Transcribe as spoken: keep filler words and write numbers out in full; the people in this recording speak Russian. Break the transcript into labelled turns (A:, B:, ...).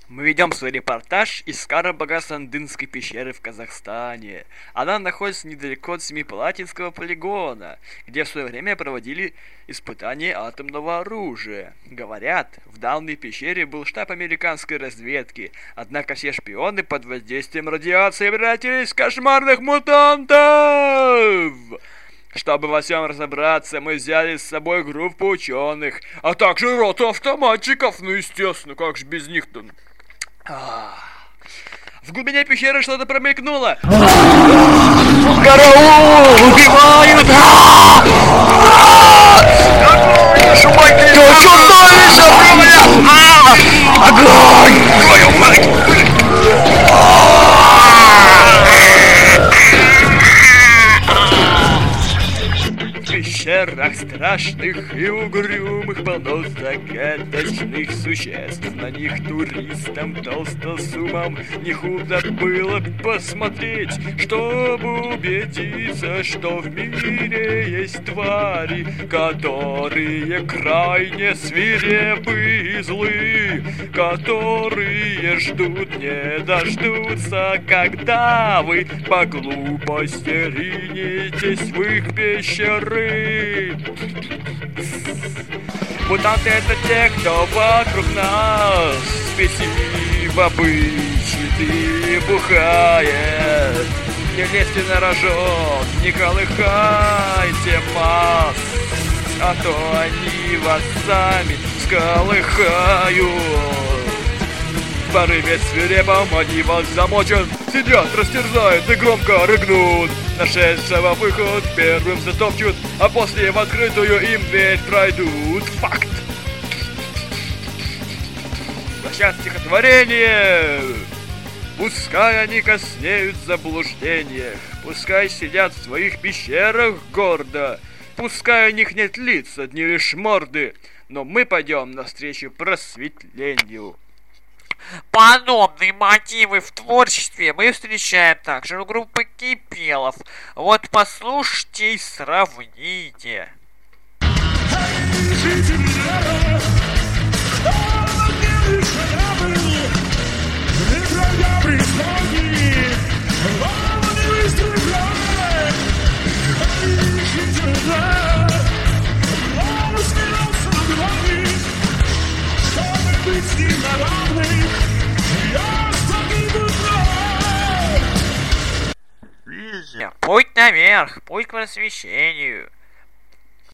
A: Мы ведем свой репортаж из Карабага-Сандынской пещеры в Казахстане. Она находится недалеко от Семипалатинского полигона, где в свое время проводили испытания атомного оружия. Говорят, в данной пещере был штаб американской разведки, однако все шпионы под воздействием радиации превратились в кошмарных мутантов! Чтобы во всем разобраться, мы взяли с собой группу ученых, а также роту автоматчиков, ну естественно, как же без них-то... В глубине пещеры что-то промелькнуло. Караул! Убивают! Огонь! Твою мать! В пещерах страшных и угрюмых полно загадочных существ. На них туристам, толстосумам не худо было посмотреть, чтобы убедиться, что в мире есть твари, которые крайне свирепы и злы, которые ждут не дождутся, когда вы по глупости ринетесь в их пещеры. Мутанты — это те, кто вокруг нас спесиво бычит и бухает. Не лезьте на рожон, не колыхайте масс, а то они вас сами сколыхают. В порыве свирепом они вас замочат, сидят, растерзают и громко рыгнут. Нашедшего выход первым затопчут, а после в открытую им дверь пройдут. Факт! Начать стихотворение! Пускай они коснеют в заблуждениях, пускай сидят в своих пещерах гордо, пускай у них нет лиц, одни лишь морды, но мы пойдем навстречу просветлению.
B: Подобные мотивы в творчестве мы встречаем также у группы Кипелов. Вот послушайте и сравните. Путь наверх, путь к просвещению.